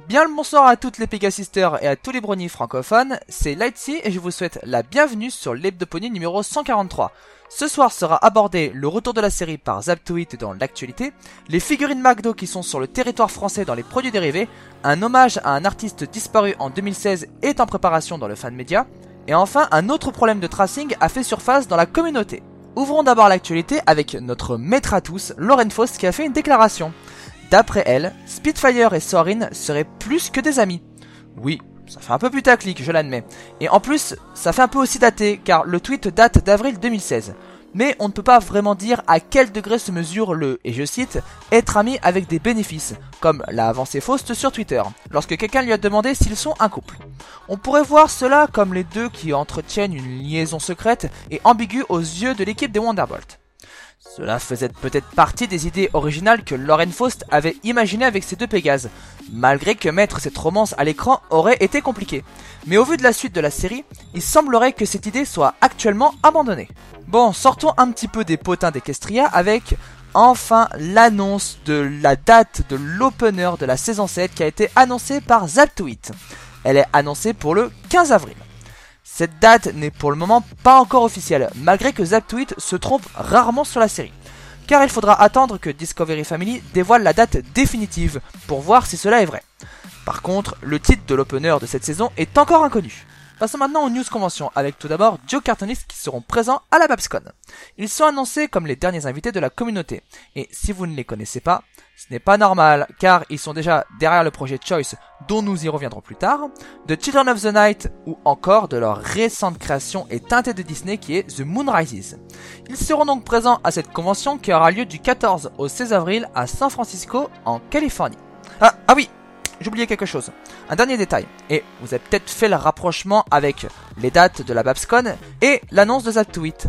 Bien le bonsoir à toutes les Pegasisters et à tous les brownies francophones, c'est Lightsy et je vous souhaite la bienvenue sur l'Hebdopony numéro 143. Ce soir sera abordé le retour de la série par Zap2It dans l'actualité, les figurines McDo qui sont sur le territoire français dans les produits dérivés, un hommage à un artiste disparu en 2016 est en préparation dans le fan média, et enfin un autre problème de tracing a fait surface dans la communauté. Ouvrons d'abord l'actualité avec notre maître à tous, Lauren Faust, qui a fait une déclaration. D'après elle, Spitfire et Soarin seraient plus que des amis. Oui, ça fait un peu putaclic, je l'admets. Et en plus, ça fait un peu aussi daté, car le tweet date d'avril 2016. Mais on ne peut pas vraiment dire à quel degré se mesure le, et je cite, être ami avec des bénéfices, comme l'a avancé Faust sur Twitter, lorsque quelqu'un lui a demandé s'ils sont un couple. On pourrait voir cela comme les deux qui entretiennent une liaison secrète et ambiguë aux yeux de l'équipe des Wonderbolt. Cela faisait peut-être partie des idées originales que Lauren Faust avait imaginées avec ses deux Pégases, malgré que mettre cette romance à l'écran aurait été compliqué. Mais au vu de la suite de la série, il semblerait que cette idée soit actuellement abandonnée. Bon, sortons un petit peu des potins d'Equestria avec enfin l'annonce de la date de l'opener de la saison 7 qui a été annoncée par Zap2It. Elle est annoncée pour le 15 avril. Cette date n'est pour le moment pas encore officielle, malgré que Zap2It se trompe rarement sur la série. Car il faudra attendre que Discovery Family dévoile la date définitive pour voir si cela est vrai. Par contre, le titre de l'opener de cette saison est encore inconnu. Passons maintenant aux news conventions, avec tout d'abord Joe Cartoonist qui seront présents à la BabsCon. Ils sont annoncés comme les derniers invités de la communauté, et si vous ne les connaissez pas, ce n'est pas normal, car ils sont déjà derrière le projet Choice, dont nous y reviendrons plus tard, de Children of the Night, ou encore de leur récente création et teintée de Disney qui est The Moon Rises. Ils seront donc présents à cette convention qui aura lieu du 14 au 16 avril à San Francisco, en Californie. Ah oui, j'oubliais quelque chose. Un dernier détail, et vous avez peut-être fait le rapprochement avec les dates de la BabsCon et l'annonce de Zap2It.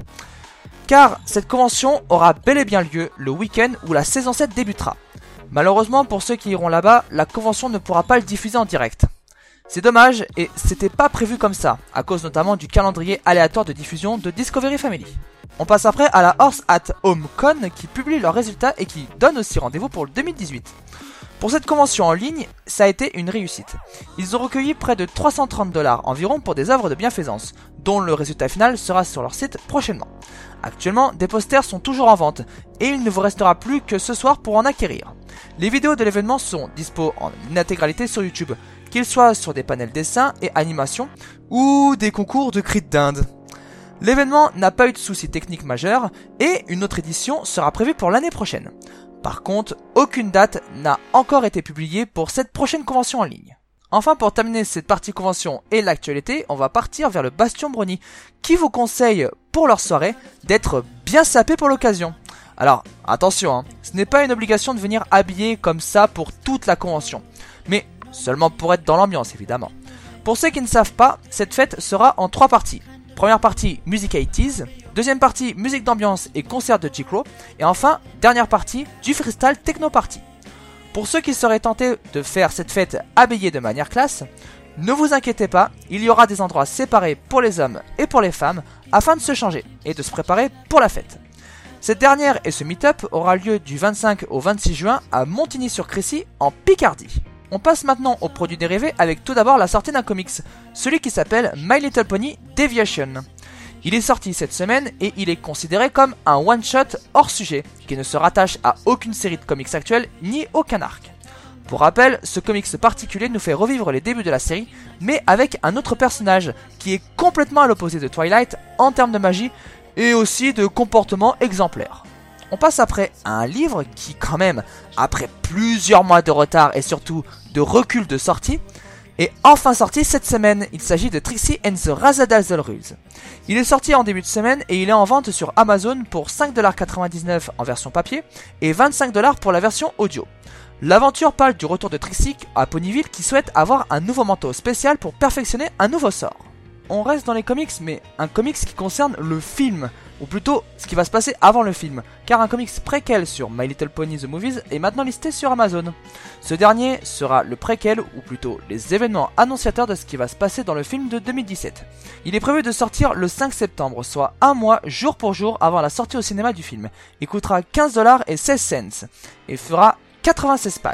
Car cette convention aura bel et bien lieu le week-end où la saison 7 débutera. Malheureusement pour ceux qui iront là-bas, la convention ne pourra pas le diffuser en direct. C'est dommage et c'était pas prévu comme ça, à cause notamment du calendrier aléatoire de diffusion de Discovery Family. On passe après à la Horse at Home Con qui publie leurs résultats et qui donne aussi rendez-vous pour le 2018. Pour cette convention en ligne, ça a été une réussite. Ils ont recueilli près de 330$ environ pour des œuvres de bienfaisance, dont le résultat final sera sur leur site prochainement. Actuellement, des posters sont toujours en vente, et il ne vous restera plus que ce soir pour en acquérir. Les vidéos de l'événement sont dispo en intégralité sur YouTube, qu'ils soient sur des panels dessins et animations, ou des concours de cris de dinde. L'événement n'a pas eu de soucis techniques majeurs, et une autre édition sera prévue pour l'année prochaine. Par contre, aucune date n'a encore été publiée pour cette prochaine convention en ligne. Enfin, pour terminer cette partie convention et l'actualité, on va partir vers le Bastion Brownie, qui vous conseille, pour leur soirée, d'être bien sapé pour l'occasion. Alors, attention, ce n'est pas une obligation de venir habillé comme ça pour toute la convention, mais seulement pour être dans l'ambiance évidemment. Pour ceux qui ne savent pas, cette fête sera en 3 parties. Première partie, musique 80s. Deuxième partie, musique d'ambiance et concert de J-Cro. Et enfin, dernière partie, du freestyle techno party. Pour ceux qui seraient tentés de faire cette fête habillée de manière classe, ne vous inquiétez pas, il y aura des endroits séparés pour les hommes et pour les femmes afin de se changer et de se préparer pour la fête. Cette dernière et ce meet-up aura lieu du 25 au 26 juin à Montigny-sur-Crécy en Picardie. On passe maintenant aux produits dérivés avec tout d'abord la sortie d'un comics, celui qui s'appelle My Little Pony Deviation. Il est sorti cette semaine et il est considéré comme un one-shot hors sujet, qui ne se rattache à aucune série de comics actuelle ni aucun arc. Pour rappel, ce comics particulier nous fait revivre les débuts de la série, mais avec un autre personnage qui est complètement à l'opposé de Twilight en termes de magie et aussi de comportement exemplaire. On passe après à un livre qui quand même, après plusieurs mois de retard et surtout de recul de sortie, est enfin sorti cette semaine. Il s'agit de Trixie and the Razzle Rules. Il est sorti en début de semaine et il est en vente sur Amazon pour 5,99$ en version papier et 25$ pour la version audio. L'aventure parle du retour de Trixie à Ponyville qui souhaite avoir un nouveau manteau spécial pour perfectionner un nouveau sort. On reste dans les comics, mais un comics qui concerne le film, ou plutôt ce qui va se passer avant le film, car un comics préquel sur My Little Pony The Movies est maintenant listé sur Amazon. Ce dernier sera le préquel, ou plutôt les événements annonciateurs de ce qui va se passer dans le film de 2017. Il est prévu de sortir le 5 septembre, soit un mois jour pour jour avant la sortie au cinéma du film. Il coûtera 15$ et 16 cents, et fera 96 pages.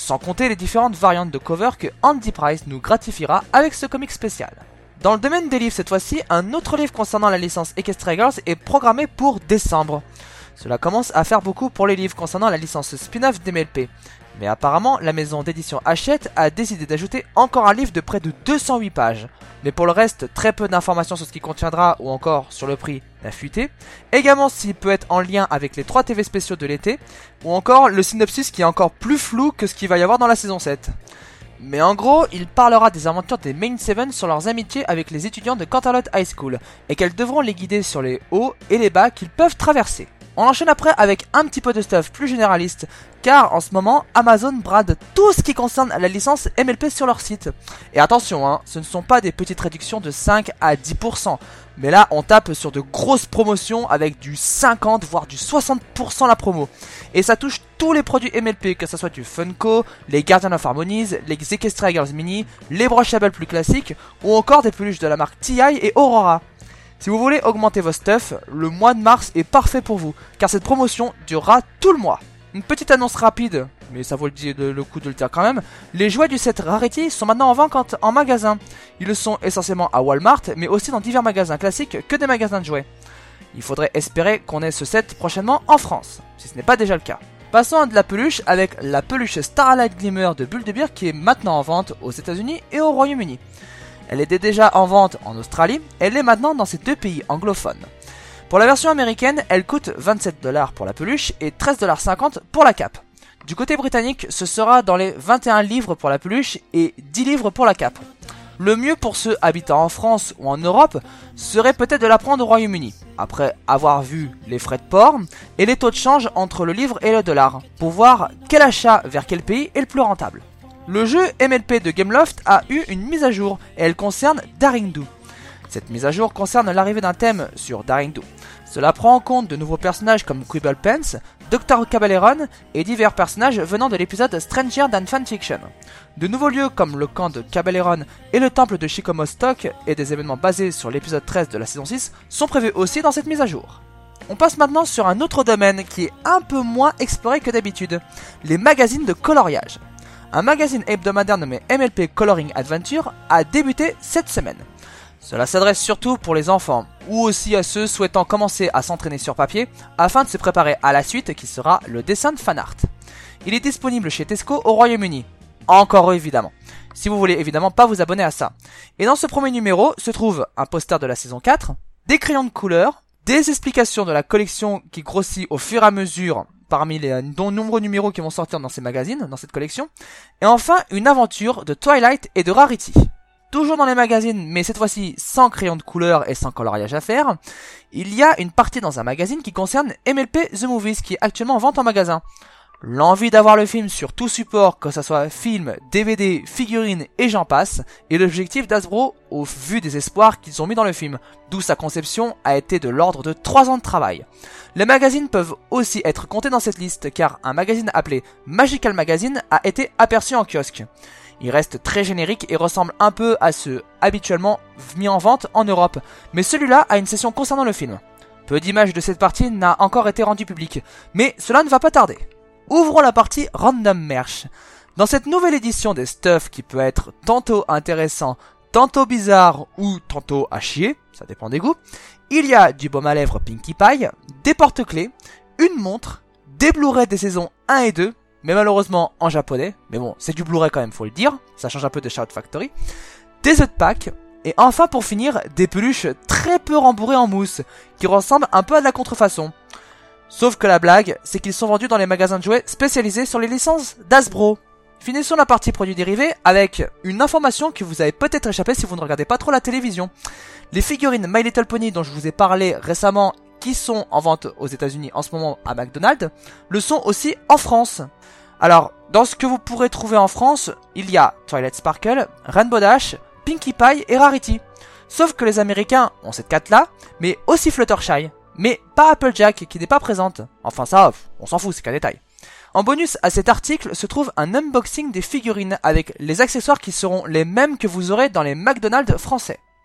sans compter les différentes variantes de cover que Andy Price nous gratifiera avec ce comic spécial. Dans le domaine des livres cette fois-ci, un autre livre concernant la licence Equestria Girls est programmé pour décembre. Cela commence à faire beaucoup pour les livres concernant la licence spin-off d'MLP. Mais apparemment, la maison d'édition Hachette a décidé d'ajouter encore un livre de près de 208 pages. Mais pour le reste, très peu d'informations sur ce qui contiendra ou encore sur le prix n'a fuité. Également s'il peut être en lien avec les 3 TV spéciaux de l'été, ou encore le synopsis qui est encore plus flou que ce qu'il va y avoir dans la saison 7. Mais en gros, il parlera des aventures des Main Seven sur leurs amitiés avec les étudiants de Canterlot High School, et qu'elles devront les guider sur les hauts et les bas qu'ils peuvent traverser. On enchaîne après avec un petit peu de stuff plus généraliste, car en ce moment, Amazon brade tout ce qui concerne la licence MLP sur leur site. Et attention, hein, ce ne sont pas des petites réductions de 5 à 10%, mais là on tape sur de grosses promotions avec du 50 voire du 60% la promo. Et ça touche tous les produits MLP, que ce soit du Funko, les Guardian of Harmonies, les Equestria Girls Mini, les brochables plus classiques, ou encore des peluches de la marque TI et Aurora. Si vous voulez augmenter vos stuff, le mois de mars est parfait pour vous, car cette promotion durera tout le mois. Une petite annonce rapide, mais ça vaut le coup de le dire quand même, les jouets du set Rarity sont maintenant en vente en magasin. Ils le sont essentiellement à Walmart, mais aussi dans divers magasins classiques que des magasins de jouets. Il faudrait espérer qu'on ait ce set prochainement en France, si ce n'est pas déjà le cas. Passons à de la peluche avec la peluche Starlight Glimmer de Bulle de Bière qui est maintenant en vente aux États-Unis et au Royaume-Uni. Elle était déjà en vente en Australie, elle est maintenant dans ces 2 pays anglophones. Pour la version américaine, elle coûte 27$ pour la peluche et 13,50$ pour la cape. Du côté britannique, ce sera dans les 21 livres pour la peluche et 10 livres pour la cape. Le mieux pour ceux habitant en France ou en Europe serait peut-être de la prendre au Royaume-Uni, après avoir vu les frais de port et les taux de change entre le livre et le dollar, pour voir quel achat vers quel pays est le plus rentable. Le jeu MLP de Gameloft a eu une mise à jour et elle concerne Daring Do. Cette mise à jour concerne l'arrivée d'un thème sur Daring Do. Cela prend en compte de nouveaux personnages comme Quibble Pants, Dr. Cabaleron et divers personnages venant de l'épisode Stranger Than Fanfiction. De nouveaux lieux comme le camp de Cabaleron et le temple de Shikomo Stock et des événements basés sur l'épisode 13 de la saison 6 sont prévus aussi dans cette mise à jour. On passe maintenant sur un autre domaine qui est un peu moins exploré que d'habitude, les magazines de coloriage. Un magazine hebdomadaire nommé MLP Coloring Adventure a débuté cette semaine. Cela s'adresse surtout pour les enfants, ou aussi à ceux souhaitant commencer à s'entraîner sur papier, afin de se préparer à la suite qui sera le dessin de fanart. Il est disponible chez Tesco au Royaume-Uni. Encore évidemment. Si vous voulez évidemment pas vous abonner à ça. Et dans ce premier numéro se trouve un poster de la saison 4, des crayons de couleur, des explications de la collection qui grossit au fur et à mesure parmi les nombreux numéros qui vont sortir dans ces magazines, dans cette collection, et enfin une aventure de Twilight et de Rarity. Toujours dans les magazines, mais cette fois-ci sans crayon de couleur et sans coloriage à faire, il y a une partie dans un magazine qui concerne MLP The Movies qui est actuellement en vente en magasin. L'envie d'avoir le film sur tout support, que ce soit film, DVD, figurines et j'en passe, est l'objectif d'Hasbro au vu des espoirs qu'ils ont mis dans le film, d'où sa conception a été de l'ordre de 3 ans de travail. Les magazines peuvent aussi être comptés dans cette liste car un magazine appelé Magical Magazine a été aperçu en kiosque. Il reste très générique et ressemble un peu à ceux habituellement mis en vente en Europe, mais celui-là a une session concernant le film. Peu d'images de cette partie n'a encore été rendu public, mais cela ne va pas tarder. Ouvrons la partie Random Merch. Dans cette nouvelle édition des stuff qui peut être tantôt intéressant, tantôt bizarre ou tantôt à chier, ça dépend des goûts, il y a du baume à lèvres Pinkie Pie, des porte-clés, une montre, des Blu-ray des saisons 1 et 2, mais malheureusement en japonais, mais bon, c'est du Blu-ray quand même, faut le dire, ça change un peu de Shout Factory, des œufs de Pâques, et enfin pour finir, des peluches très peu rembourrées en mousse, qui ressemblent un peu à de la contrefaçon. Sauf que la blague, c'est qu'ils sont vendus dans les magasins de jouets spécialisés sur les licences d'Hasbro. Finissons la partie produits dérivés avec une information qui vous avez peut-être échappé si vous ne regardez pas trop la télévision. Les figurines My Little Pony dont je vous ai parlé récemment, qui sont en vente aux États-Unis en ce moment à McDonald's, le sont aussi en France. Alors, dans ce que vous pourrez trouver en France, il y a Twilight Sparkle, Rainbow Dash, Pinkie Pie et Rarity. Sauf que les Américains ont cette carte-là, mais aussi Fluttershy. Mais pas Applejack qui n'est pas présente. Enfin ça, on s'en fout, c'est qu'un détail. En bonus à cet article se trouve un unboxing des figurines avec les accessoires qui seront les mêmes que vous aurez dans les McDonald's français.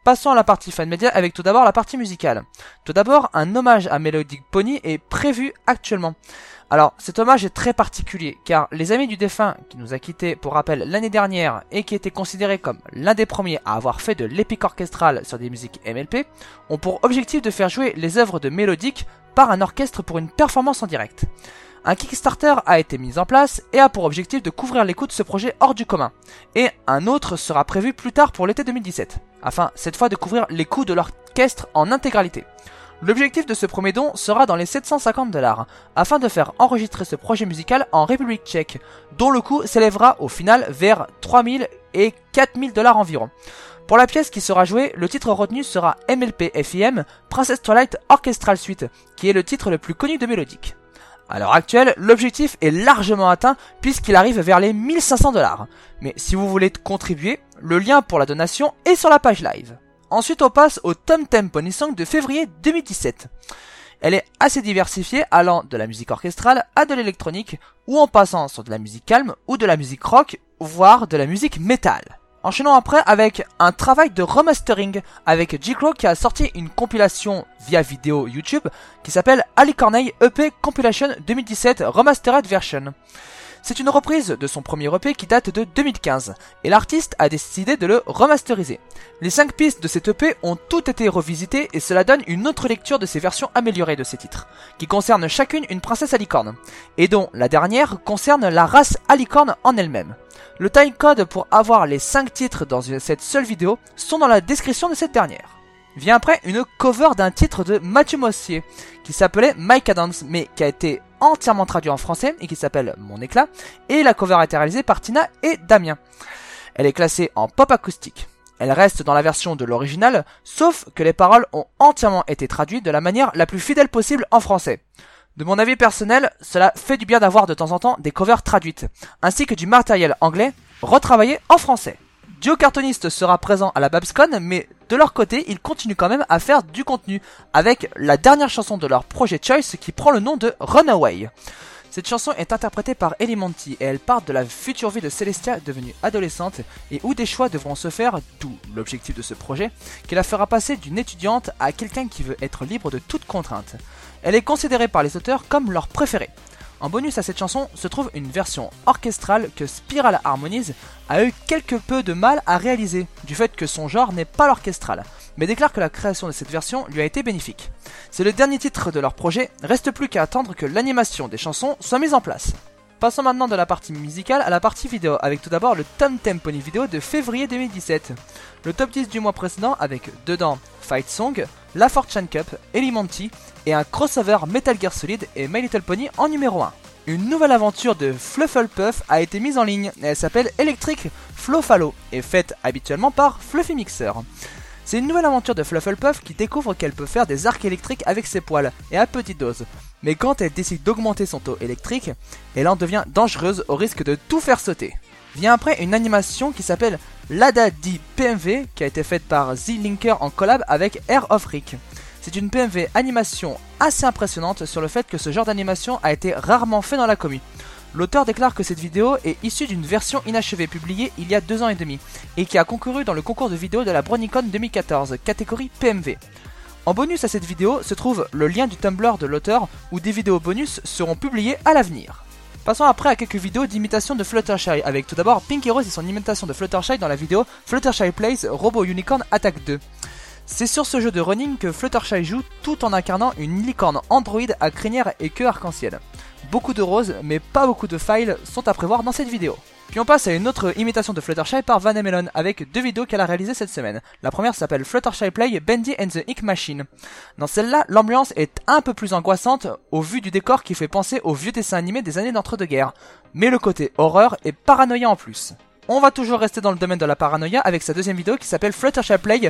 Passons à la partie fan media avec tout d'abord la partie musicale. Tout d'abord, un hommage à Melodic Pony est prévu actuellement. Alors, cet hommage est très particulier, car les amis du défunt, qui nous a quittés pour rappel l'année dernière, et qui était considéré comme l'un des premiers à avoir fait de l'épique orchestral sur des musiques MLP, ont pour objectif de faire jouer les œuvres de Melodic par un orchestre pour une performance en direct. Un Kickstarter a été mis en place et a pour objectif de couvrir les coûts de ce projet hors du commun. Et un autre sera prévu plus tard pour l'été 2017, afin cette fois de couvrir les coûts de l'orchestre en intégralité. L'objectif de ce premier don sera dans les 750$, afin de faire enregistrer ce projet musical en République tchèque, dont le coût s'élèvera au final vers 3000 et 4000$ environ. Pour la pièce qui sera jouée, le titre retenu sera MLP FIM Princess Twilight Orchestral Suite, qui est le titre le plus connu de Melodic. À l'heure actuelle, l'objectif est largement atteint puisqu'il arrive vers les 1500$. Mais si vous voulez contribuer, le lien pour la donation est sur la page live. Ensuite, on passe au Tom Tem Pony Song de février 2017. Elle est assez diversifiée, allant de la musique orchestrale à de l'électronique, ou en passant sur de la musique calme ou de la musique rock, voire de la musique metal. Enchaînons après avec un travail de remastering avec J-Crow qui a sorti une compilation via vidéo YouTube qui s'appelle Ali Corneille EP Compilation 2017 Remastered Version. C'est une reprise de son premier EP qui date de 2015 et l'artiste a décidé de le remasteriser. Les 5 pistes de cet EP ont toutes été revisitées et cela donne une autre lecture de ces versions améliorées de ces titres, qui concernent chacune une princesse alicorne, et dont la dernière concerne la race alicorne en elle-même. Le timecode pour avoir les 5 titres dans cette seule vidéo sont dans la description de cette dernière. Vient après une cover d'un titre de Mathieu Mossier qui s'appelait My Cadence mais qui a été entièrement traduit en français et qui s'appelle Mon éclat, et la cover a été réalisée par Tina et Damien. Elle est classée en pop acoustique. Elle reste dans la version de l'original, sauf que les paroles ont entièrement été traduites de la manière la plus fidèle possible en français. De mon avis personnel, cela fait du bien d'avoir de temps en temps des covers traduites, ainsi que du matériel anglais retravaillé en français. Duo Cartoonist sera présent à la BabsCon, mais de leur côté, ils continuent quand même à faire du contenu, avec la dernière chanson de leur projet Choice qui prend le nom de Runaway. Cette chanson est interprétée par Elimonti et elle part de la future vie de Celestia devenue adolescente et où des choix devront se faire, d'où l'objectif de ce projet, qui la fera passer d'une étudiante à quelqu'un qui veut être libre de toute contrainte. Elle est considérée par les auteurs comme leur préférée. En bonus à cette chanson se trouve une version orchestrale que Spiral Harmonies a eu quelque peu de mal à réaliser, du fait que son genre n'est pas l'orchestral, mais déclare que la création de cette version lui a été bénéfique. C'est le dernier titre de leur projet, reste plus qu'à attendre que l'animation des chansons soit mise en place. Passons maintenant de la partie musicale à la partie vidéo, avec tout d'abord le Tom Tem Pony vidéo de février 2017. Le top 10 du mois précédent avec dedans Fight Song, La Fortune Cup, Elimonti et un crossover Metal Gear Solid et My Little Pony en numéro 1. Une nouvelle aventure de Flufflepuff a été mise en ligne et elle s'appelle Electric Flowfallow et faite habituellement par Fluffy Mixer. C'est une nouvelle aventure de Flufflepuff qui découvre qu'elle peut faire des arcs électriques avec ses poils et à petite dose. Mais quand elle décide d'augmenter son taux électrique, elle en devient dangereuse au risque de tout faire sauter. Vient après une animation qui s'appelle Lada Di PMV qui a été faite par The Linker en collab avec Air of Rick. C'est une PMV animation assez impressionnante sur le fait que ce genre d'animation a été rarement fait dans la commu. L'auteur déclare que cette vidéo est issue d'une version inachevée publiée il y a 2 ans et demi et qui a concouru dans le concours de vidéos de la BronyCon 2014, catégorie PMV. En bonus à cette vidéo se trouve le lien du Tumblr de l'auteur où des vidéos bonus seront publiées à l'avenir. Passons après à quelques vidéos d'imitation de Fluttershy avec tout d'abord Pinky Rose et son imitation de Fluttershy dans la vidéo Fluttershy Plays Robo Unicorn Attack 2. C'est sur ce jeu de running que Fluttershy joue tout en incarnant une licorne android à crinière et queue arc-en-ciel. Beaucoup de roses mais pas beaucoup de files sont à prévoir dans cette vidéo. Puis on passe à une autre imitation de Fluttershy par Van Melon avec 2 vidéos qu'elle a réalisées cette semaine. La première s'appelle Fluttershy Play Bendy and the Ink Machine. Dans celle-là, l'ambiance est un peu plus angoissante au vu du décor qui fait penser aux vieux dessins animés des années d'entre-deux-guerres. Mais le côté horreur est paranoïa en plus. On va toujours rester dans le domaine de la paranoïa avec sa deuxième vidéo qui s'appelle Fluttershy Play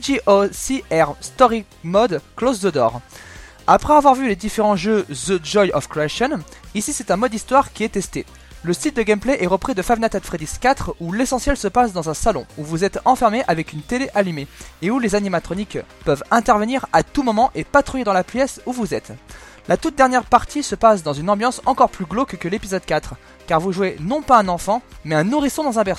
TGOCR Story Mode Close the Door. Après avoir vu les différents jeux The Joy of Creation, ici c'est un mode histoire qui est testé. Le style de gameplay est repris de Five Nights at Freddy's 4 où l'essentiel se passe dans un salon où vous êtes enfermé avec une télé allumée et où les animatroniques peuvent intervenir à tout moment et patrouiller dans la pièce où vous êtes. La toute dernière partie se passe dans une ambiance encore plus glauque que l'épisode 4 car vous jouez non pas un enfant mais un nourrisson dans un berceau.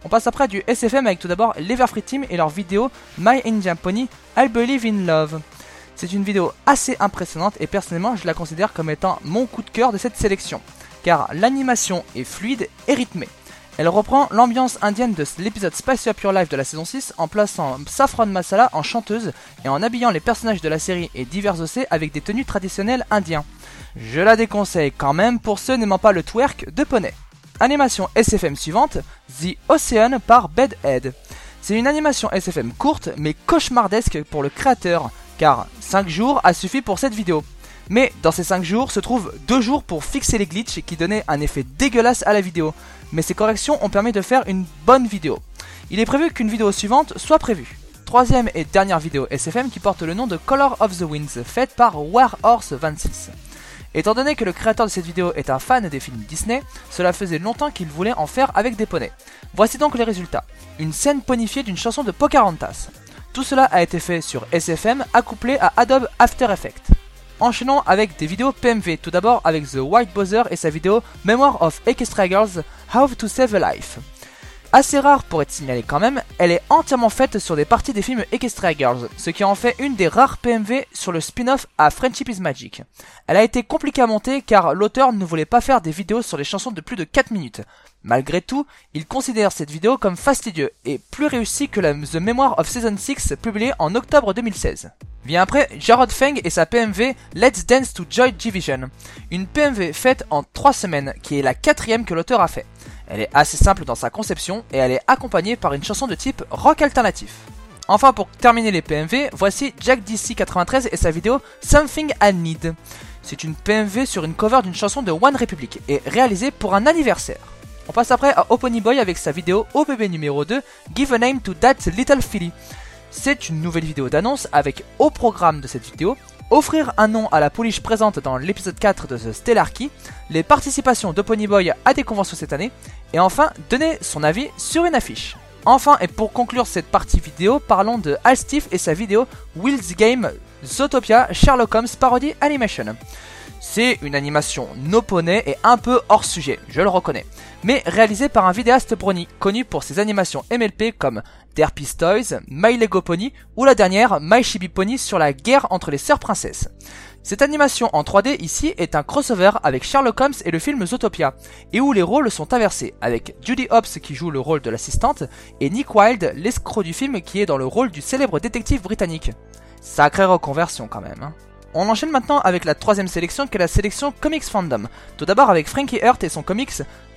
On passe après du SFM avec tout d'abord l'Everfree Team et leur vidéo My Indian Pony, I Believe in Love. C'est une vidéo assez impressionnante et personnellement je la considère comme étant mon coup de cœur de cette sélection, car l'animation est fluide et rythmée. Elle reprend l'ambiance indienne de l'épisode Spice Up Your Life de la saison 6 en plaçant Saffron Masala en chanteuse et en habillant les personnages de la série et divers OC avec des tenues traditionnelles indiennes. Je la déconseille quand même pour ceux n'aimant pas le twerk de poney. Animation SFM suivante, The Ocean par Bedhead. C'est une animation SFM courte mais cauchemardesque pour le créateur, car 5 jours a suffi pour cette vidéo. Mais dans ces 5 jours se trouvent 2 jours pour fixer les glitches qui donnaient un effet dégueulasse à la vidéo. Mais ces corrections ont permis de faire une bonne vidéo. Il est prévu qu'une vidéo suivante soit prévue. Troisième et dernière vidéo SFM qui porte le nom de Color of the Winds, faite par Warhorse26. Étant donné que le créateur de cette vidéo est un fan des films Disney, cela faisait longtemps qu'il voulait en faire avec des poneys. Voici donc les résultats. Une scène ponifiée d'une chanson de Pocahontas. Tout cela a été fait sur SFM accouplé à Adobe After Effects. Enchaînons avec des vidéos PMV, tout d'abord avec The White Bowser et sa vidéo Memoir of Equestria Girls, How to Save a Life. Assez rare pour être signalée quand même, elle est entièrement faite sur des parties des films Equestria Girls, ce qui en fait une des rares PMV sur le spin-off à Friendship is Magic. Elle a été compliquée à monter car l'auteur ne voulait pas faire des vidéos sur les chansons de plus de 4 minutes. Malgré tout, il considère cette vidéo comme fastidieux et plus réussie que la The Memoir of Season 6 publiée en octobre 2016. Vient après Jarod Feng et sa PMV Let's Dance to Joy Division, une PMV faite en 3 semaines qui est la 4e que l'auteur a fait. Elle est assez simple dans sa conception et elle est accompagnée par une chanson de type rock alternatif. Enfin pour terminer les PMV, voici Jack DC93 et sa vidéo Something I Need. C'est une PMV sur une cover d'une chanson de One Republic et réalisée pour un anniversaire. On passe après à Oponyboy avec sa vidéo OBB numéro 2 Give a Name to That Little Filly. C'est une nouvelle vidéo d'annonce avec au programme de cette vidéo offrir un nom à la pouliche présente dans l'épisode 4 de The Stellar Key, les participations d'Oponyboy à des conventions cette année, et enfin donner son avis sur une affiche. Enfin et pour conclure cette partie vidéo, parlons de Alstiff et sa vidéo Will's Game Zootopia Sherlock Holmes Parody Animation. C'est une animation no poney et un peu hors sujet, je le reconnais, mais réalisée par un vidéaste brony connu pour ses animations MLP comme Derpy's Toys, My Lego Pony ou la dernière My Chibi Pony sur la guerre entre les sœurs princesses. Cette animation en 3D ici est un crossover avec Sherlock Holmes et le film Zootopia, et où les rôles sont inversés, avec Judy Hopps qui joue le rôle de l'assistante et Nick Wilde, l'escroc du film qui est dans le rôle du célèbre détective britannique. Sacrée reconversion quand même. On enchaîne maintenant avec la 3ème sélection qui est la sélection Comics Fandom. Tout d'abord avec Frankie Hurt et son comics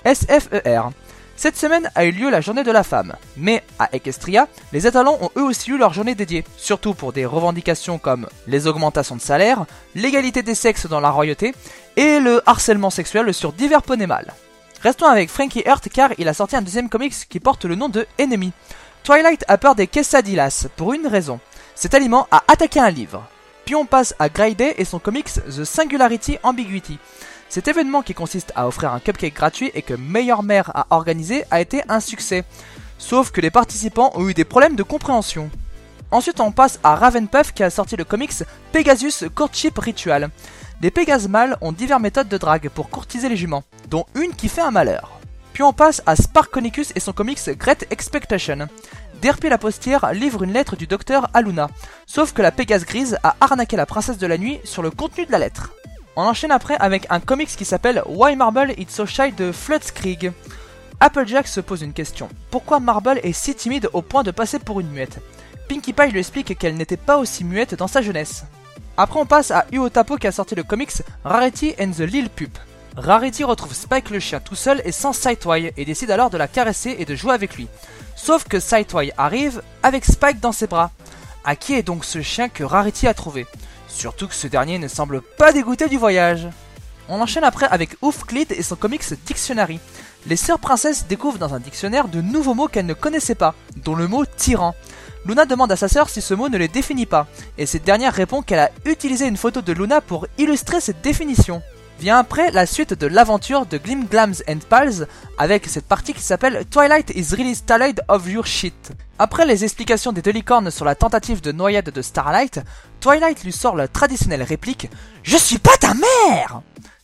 SFER. Cette semaine a eu lieu la journée de la femme, mais à Equestria, les étalons ont eux aussi eu leur journée dédiée, surtout pour des revendications comme les augmentations de salaire, l'égalité des sexes dans la royauté et le harcèlement sexuel sur divers poneys mâles. Restons avec Frankie Hurt car il a sorti un deuxième comics qui porte le nom de Enemy. Twilight a peur des quesadillas pour une raison, cet aliment a attaqué un livre. Puis on passe à Grey et son comics The Singularity Ambiguity. Cet événement qui consiste à offrir un cupcake gratuit et que Meilleure Mère a organisé a été un succès. Sauf que les participants ont eu des problèmes de compréhension. Ensuite on passe à Ravenpuff qui a sorti le comics Pegasus Courtship Ritual. Les Pégases mâles ont diverses méthodes de drague pour courtiser les juments, dont une qui fait un malheur. Puis on passe à Sparkonicus et son comics Great Expectation. Derpy la Postière livre une lettre du docteur à Luna, sauf que la Pégase grise a arnaqué la princesse de la nuit sur le contenu de la lettre. On enchaîne après avec un comics qui s'appelle Why Marble Is So Shy de Floodskrieg. Applejack se pose une question. Pourquoi Marble est si timide au point de passer pour une muette? Pinkie Pie lui explique qu'elle n'était pas aussi muette dans sa jeunesse. Après on passe à Uotapo qui a sorti le comics Rarity and the Lil Pup. Rarity retrouve Spike le chien tout seul et sans Sideway et décide alors de la caresser et de jouer avec lui. Sauf que Sideway arrive avec Spike dans ses bras. À qui est donc ce chien que Rarity a trouvé? Surtout que ce dernier ne semble pas dégoûté du voyage. On enchaîne après avec Oofclid et son comics Dictionary. Les sœurs princesses découvrent dans un dictionnaire de nouveaux mots qu'elles ne connaissaient pas, dont le mot tyran. Luna demande à sa sœur si ce mot ne les définit pas, et cette dernière répond qu'elle a utilisé une photo de Luna pour illustrer cette définition. Vient après la suite de l'aventure de Glim Glams and Pals avec cette partie qui s'appelle Twilight is really Starlight of your shit. Après les explications des deux licornes sur la tentative de noyade de Starlight, Twilight lui sort la traditionnelle réplique « Je suis pas ta mère !»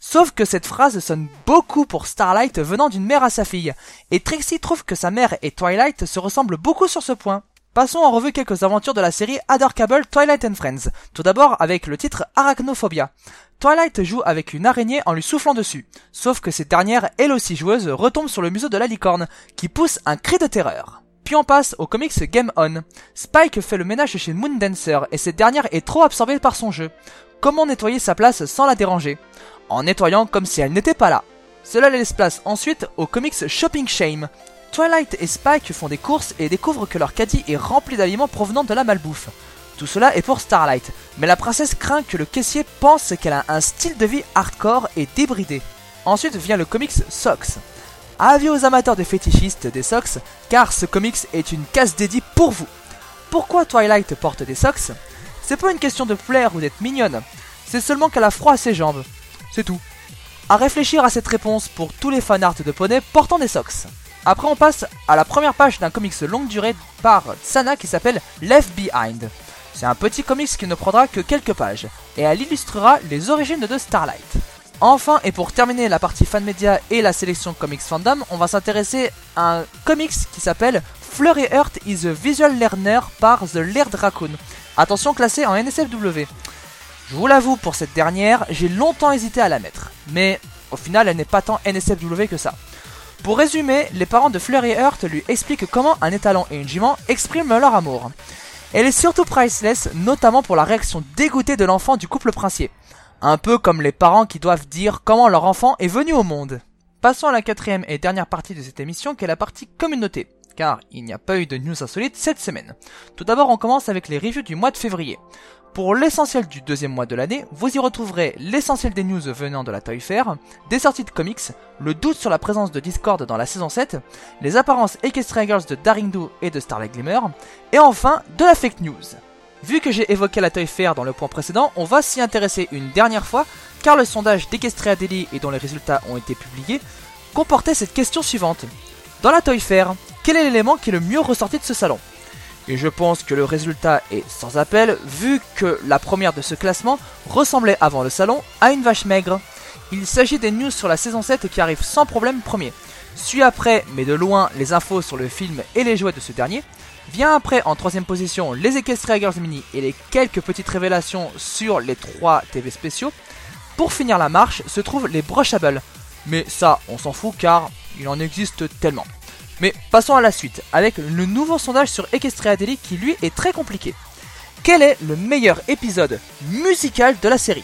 Sauf que cette phrase sonne beaucoup pour Starlight venant d'une mère à sa fille, et Trixie trouve que sa mère et Twilight se ressemblent beaucoup sur ce point. Passons en revue quelques aventures de la série Adorkable Twilight and Friends, tout d'abord avec le titre Arachnophobia. Twilight joue avec une araignée en lui soufflant dessus, sauf que cette dernière, elle aussi joueuse, retombe sur le museau de la licorne, qui pousse un cri de terreur. Puis on passe au comics Game On. Spike fait le ménage chez Moondancer et cette dernière est trop absorbée par son jeu. Comment nettoyer sa place sans la déranger? En nettoyant comme si elle n'était pas là. Cela laisse place ensuite au comics Shopping Shame. Twilight et Spike font des courses et découvrent que leur caddie est rempli d'aliments provenant de la malbouffe. Tout cela est pour Starlight, mais la princesse craint que le caissier pense qu'elle a un style de vie hardcore et débridé. Ensuite vient le comics Socks. Avis aux amateurs de fétichistes des socks, car ce comics est une case dédiée pour vous. Pourquoi Twilight porte des socks? C'est pas une question de plaire ou d'être mignonne, c'est seulement qu'elle a froid à ses jambes. C'est tout. À réfléchir à cette réponse pour tous les fanarts de poney portant des socks. Après on passe à la première page d'un comics longue durée par Sana qui s'appelle Left Behind. C'est un petit comics qui ne prendra que quelques pages, et elle illustrera les origines de Starlight. Enfin, et pour terminer la partie fan média et la sélection comics fandom, on va s'intéresser à un comics qui s'appelle Flurry Heart is a Visual Learner par The Laird Raccoon. Attention, classé en NSFW. Je vous l'avoue, pour cette dernière, j'ai longtemps hésité à la mettre, mais au final elle n'est pas tant NSFW que ça. Pour résumer, les parents de Flurry Heart lui expliquent comment un étalon et une jument expriment leur amour. Elle est surtout priceless, notamment pour la réaction dégoûtée de l'enfant du couple princier. Un peu comme les parents qui doivent dire comment leur enfant est venu au monde. Passons à la quatrième et dernière partie de cette émission qui est la partie communauté, car il n'y a pas eu de news insolites cette semaine. Tout d'abord on commence avec les reviews du mois de février. Pour l'essentiel du deuxième mois de l'année, vous y retrouverez l'essentiel des news venant de la Toy Fair, des sorties de comics, le doute sur la présence de Discord dans la saison 7, les apparences Equestria Girls de Daring Do et de Starlight Glimmer, et enfin de la fake news. Vu que j'ai évoqué la Toy Fair dans le point précédent, on va s'y intéresser une dernière fois, car le sondage d'Equestria Daily et dont les résultats ont été publiés, comportait cette question suivante. Dans la Toy Fair, quel est l'élément qui est le mieux ressorti de ce salon? Et je pense que le résultat est sans appel, vu que la première de ce classement ressemblait avant le salon à une vache maigre. Il s'agit des news sur la saison 7 qui arrivent sans problème premier. Suit après, mais de loin, les infos sur le film et les jouets de ce dernier. Vient après en troisième position les Equestria Girls Mini et les quelques petites révélations sur les 3 TV spéciaux. Pour finir la marche se trouvent les Brushables. Mais ça, on s'en fout car il en existe tellement. Mais passons à la suite, avec le nouveau sondage sur Equestria Daily qui lui est très compliqué. Quel est le meilleur épisode musical de la série?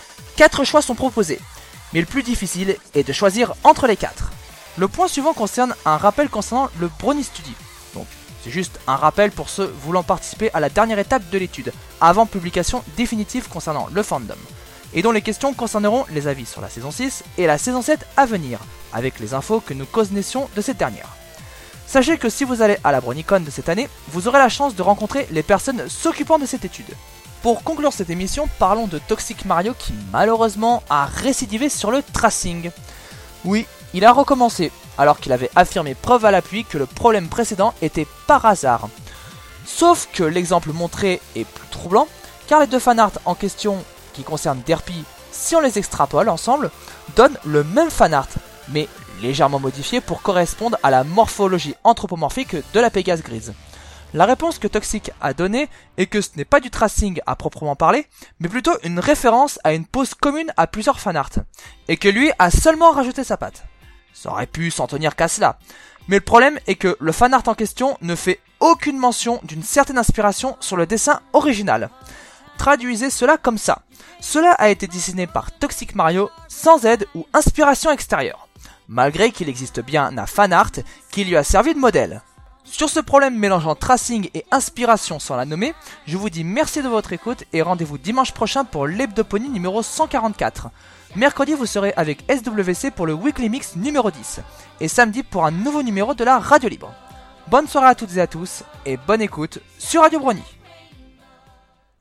4 choix sont proposés, mais le plus difficile est de choisir entre les 4. Le point suivant concerne un rappel concernant le Brony Study. Donc c'est juste un rappel pour ceux voulant participer à la dernière étape de l'étude, avant publication définitive concernant le fandom, et dont les questions concerneront les avis sur la saison 6 et la saison 7 à venir, avec les infos que nous connaissions de cette dernière. Sachez que si vous allez à la BronyCon de cette année, vous aurez la chance de rencontrer les personnes s'occupant de cette étude. Pour conclure cette émission, parlons de Toxic Mario qui malheureusement a récidivé sur le tracing. Oui, il a recommencé, alors qu'il avait affirmé preuve à l'appui que le problème précédent était par hasard. Sauf que l'exemple montré est plus troublant, car les deux fanarts en question, qui concernent Derpy, si on les extrapole ensemble, donnent le même fanart, mais légèrement modifié pour correspondre à la morphologie anthropomorphique de la Pégase grise. La réponse que Toxic a donnée est que ce n'est pas du tracing à proprement parler, mais plutôt une référence à une pose commune à plusieurs fanarts, et que lui a seulement rajouté sa patte. Ça aurait pu s'en tenir qu'à cela, mais le problème est que le fanart en question ne fait aucune mention d'une certaine inspiration sur le dessin original. Traduisez cela comme ça. Cela a été dessiné par Toxic Mario sans aide ou inspiration extérieure, malgré qu'il existe bien un fanart qui lui a servi de modèle. Sur ce problème mélangeant tracing et inspiration sans la nommer, je vous dis merci de votre écoute et rendez-vous dimanche prochain pour l'Hebdopony numéro 144. Mercredi vous serez avec SWC pour le Weekly Mix numéro 10 et samedi pour un nouveau numéro de la Radio Libre. Bonne soirée à toutes et à tous et bonne écoute sur Radio Brony.